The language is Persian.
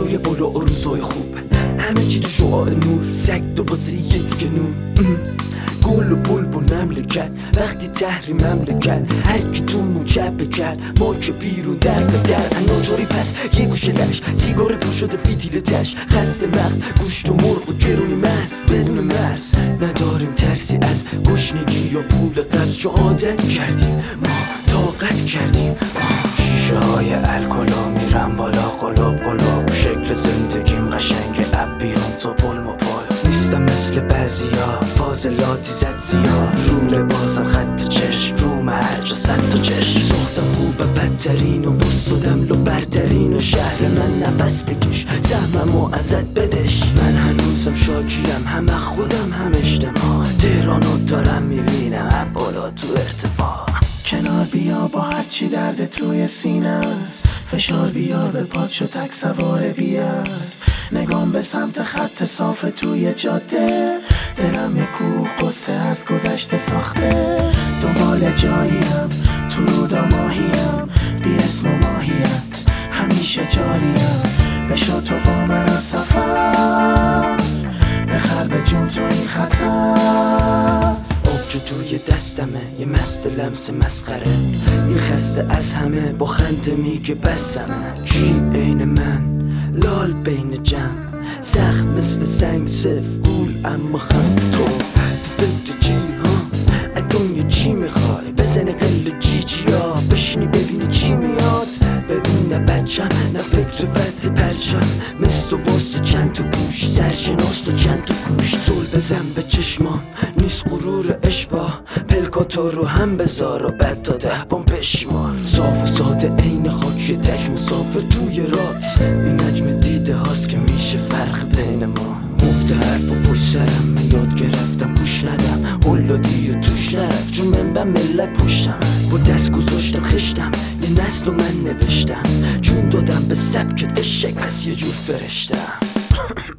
روی بالا و روزای خوب، همه چی تو شعاع نور، سگ دو واسه یه دیگه نون. گل و بلبل مملکت، وقتی تحریم مملکت، هر کی تو چپه کرد ما که بیرون در به در. اناجاری پس یه گوشه لش، سیگار پر شده فیتیل تش، خسته مغز گوشت و مرغ و گرونی مرز بدون مرز. نداریم ترسی از گشنگی یا پول قرض، چو عادت کردیم ما طاقت کردیم. شیشه های الکلا میرم بالا قلوب قلوب، شکل زندگیم قشنگ اب بیرون تو پلم و پل. نیستم مثل بعضیا فاضلاتی زد زیاد، رو لباسم خط چشم، رو هر جا صد تا چشم. ساختم خوبه بدترین و وستادم لو برترین، و شهر من نفس بکش زحممو ازت بدش. من هنوزم شاکیم، همه خودم هم اجتماع، تهرانو دارم میبینم اب بالا تو ارتفاع. کنار بیا با هرچی درد توی سینه است، فشار بیار به پاد شو تک سوار بیاست. نگام به سمت خط صاف توی جاده، دلم یه کوه قصه از گذشته ساخته. دنبال جاییم تو رودا ماهیم، بی اسم و ماهیت همیشه جاریم. بشو تو با منم سفر، بخر به جون تو این خطر. آبجو توی دستمه یه مست لمس مسخره، یه خسته از همه با خنده میگه بسمه. کی عین من لال بین جمع، سخت مثل سنگ سفگول اما خم. تو فکر چی ها اگه چی میخوای، بزنه قل جیجی ها بشینی ببینی چی میاد. ببین نه بچم نه فکر فتح پرچم، مثل واسه چند تا گوش سرشناس تو چند تا گوش. طول بزن به چشمان نیست غرور اشباه، پلکاتو رو هم بذار و بعد تا 10 بام پشیمان. صاف و ساده عین خاک تک مسافر توی رات، این نجم دیده هاست که میشه فرق بین ما. مفت حرف و پشت سرم من یاد گرفتم پوش ندم، اولادی و توش نرفت چون من به ملت پشتم. با دست گذاشتم خشتم یه نسل و من نوشتم، جون دادم به سبکت اشک پس یه جور فرشتم.